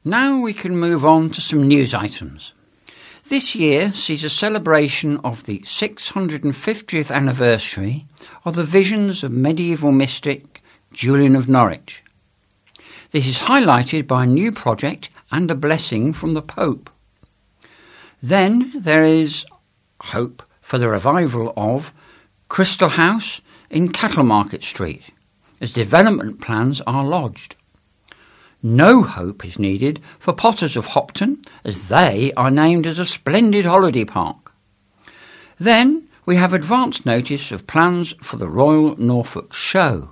Now we can move on to some news items. This year sees a celebration of the 650th anniversary of the visions of medieval mystic Julian of Norwich. This is highlighted by a new project and a blessing from the Pope. Then there is hope for the revival of Crystal House in Cattle Market Street, as development plans are lodged. No hope is needed for Potters of Hopton, as they are named as a splendid holiday park. Then we have advance notice of plans for the Royal Norfolk Show.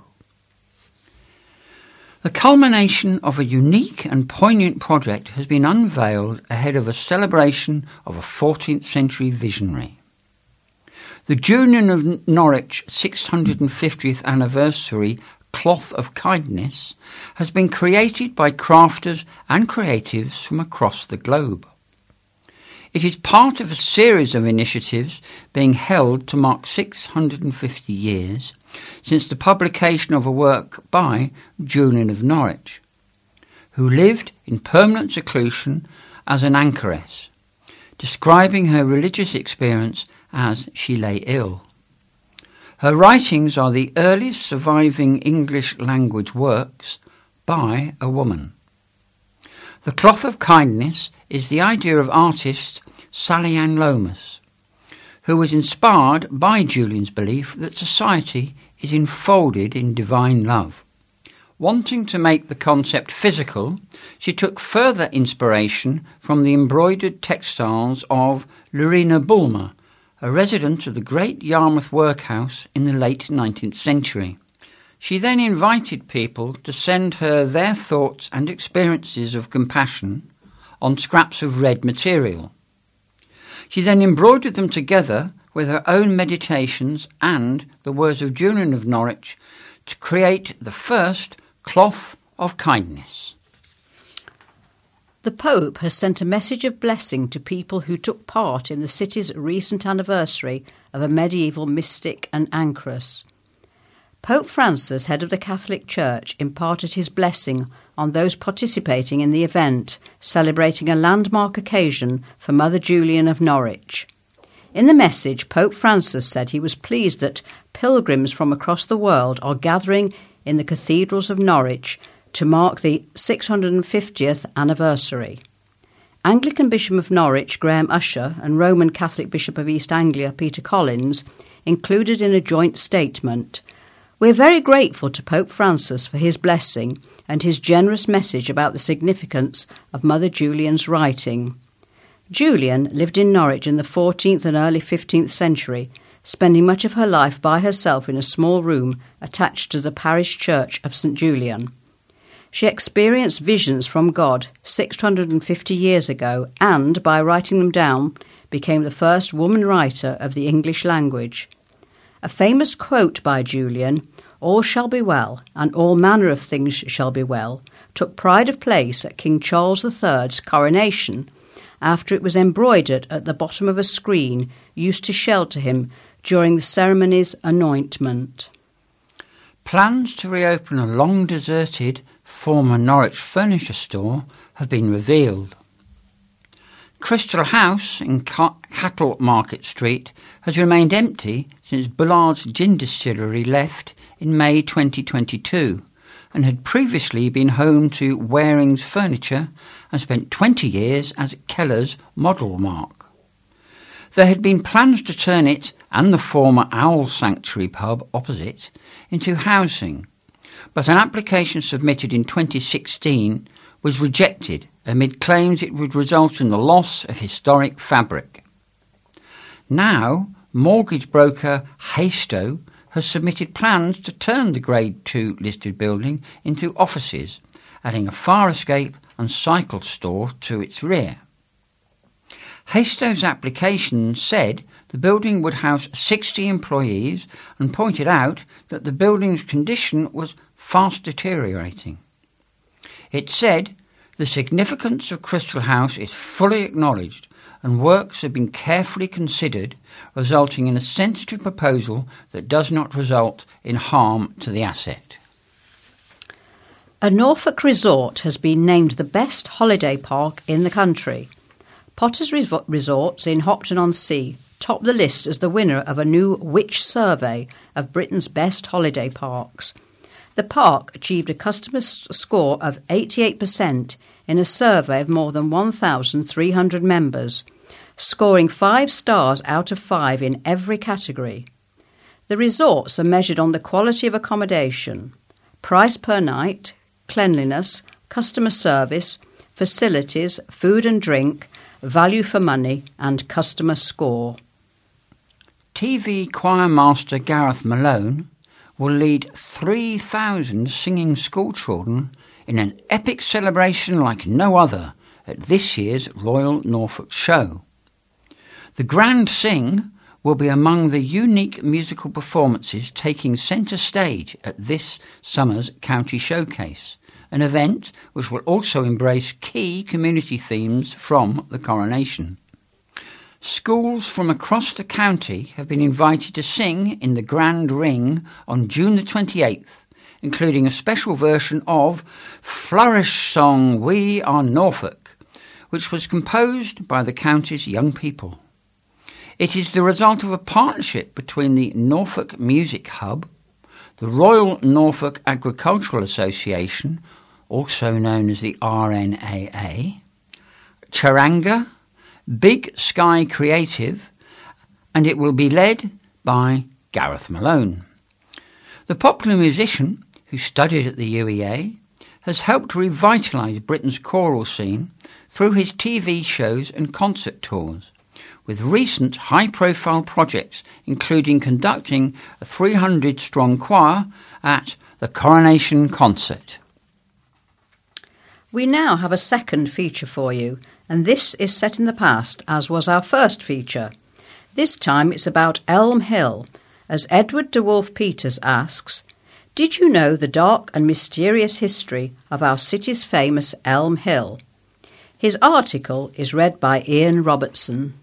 The culmination of a unique and poignant project has been unveiled ahead of a celebration of a 14th century visionary. The Julian of Norwich 650th anniversary Cloth of Kindness has been created by crafters and creatives from across the globe. It is part of a series of initiatives being held to mark 650 years since the publication of a work by Julian of Norwich, who lived in permanent seclusion as an anchoress, describing her religious experience as she lay ill. Her writings are the earliest surviving English language works by a woman. The Cloth of Kindness is the idea of artist Sally Ann Lomas, who was inspired by Julian's belief that society is enfolded in divine love. Wanting to make the concept physical, she took further inspiration from the embroidered textiles of Lorena Bulmer, a resident of the Great Yarmouth Workhouse in the late 19th century. She then invited people to send her their thoughts and experiences of compassion on scraps of red material. She then embroidered them together with her own meditations and the words of Julian of Norwich to create the first Cloth of Kindness. The Pope has sent a message of blessing to people who took part in the city's recent anniversary of a medieval mystic and anchoress. Pope Francis, head of the Catholic Church, imparted his blessing on those participating in the event, celebrating a landmark occasion for Mother Julian of Norwich. In the message, Pope Francis said he was pleased that pilgrims from across the world are gathering in the cathedrals of Norwich to mark the 650th anniversary. Anglican Bishop of Norwich, Graham Usher, and Roman Catholic Bishop of East Anglia, Peter Collins, included in a joint statement, "We're very grateful to Pope Francis for his blessing and his generous message about the significance of Mother Julian's writing. Julian lived in Norwich in the 14th and early 15th century, spending much of her life by herself in a small room attached to the parish church of St. Julian. She experienced visions from God 650 years ago and, by writing them down, became the first woman writer of the English language. A famous quote by Julian, 'All shall be well, and all manner of things shall be well,' took pride of place at King Charles III's coronation after it was embroidered at the bottom of a screen used to shelter him during the ceremony's anointment. Plans to reopen a long-deserted former Norwich furniture store have been revealed. Crystal House in Cattle Market Street has remained empty since Bullard's Gin Distillery left in May 2022 and had previously been home to Waring's Furniture and spent 20 years as Keller's model mark. There had been plans to turn it and the former Owl Sanctuary pub opposite into housing, but an application submitted in 2016 was rejected amid claims it would result in the loss of historic fabric. Now, mortgage broker Haisto has submitted plans to turn the Grade 2 listed building into offices, adding a fire escape and cycle store to its rear. Haisto's application said the building would house 60 employees and pointed out that the building's condition was fast deteriorating. It said, "The significance of Crystal House is fully acknowledged and works have been carefully considered, resulting in a sensitive proposal that does not result in harm to the asset." A Norfolk resort has been named the best holiday park in the country. Potters Resorts in Hopton-on-Sea topped the list as the winner of a new Which survey of Britain's best holiday parks. The park achieved a customer score of 88% in a survey of more than 1,300 members, scoring 5 stars out of 5 in every category. The resorts are measured on the quality of accommodation, price per night, cleanliness, customer service, facilities, food and drink, value for money and customer score. TV choir master Gareth Malone will lead 3,000 singing schoolchildren in an epic celebration like no other at this year's Royal Norfolk Show. The Grand Sing will be among the unique musical performances taking centre stage at this summer's County Showcase, an event which will also embrace key community themes from the coronation. Schools from across the county have been invited to sing in the Grand Ring on June the 28th, including a special version of Flourish Song We Are Norfolk, which was composed by the county's young people. It is the result of a partnership between the Norfolk Music Hub, the Royal Norfolk Agricultural Association, also known as the RNAA, Charanga, Big Sky Creative, and it will be led by Gareth Malone. The popular musician, who studied at the UEA, has helped revitalise Britain's choral scene through his TV shows and concert tours, with recent high-profile projects including conducting a 300-strong choir at the Coronation Concert. We now have a second feature for you, and this is set in the past, as was our first feature. This time it's about Elm Hill, as Edward de Wolfe Peters asks, "Did you know the dark and mysterious history of our city's famous Elm Hill?" His article is read by Ian Robertson.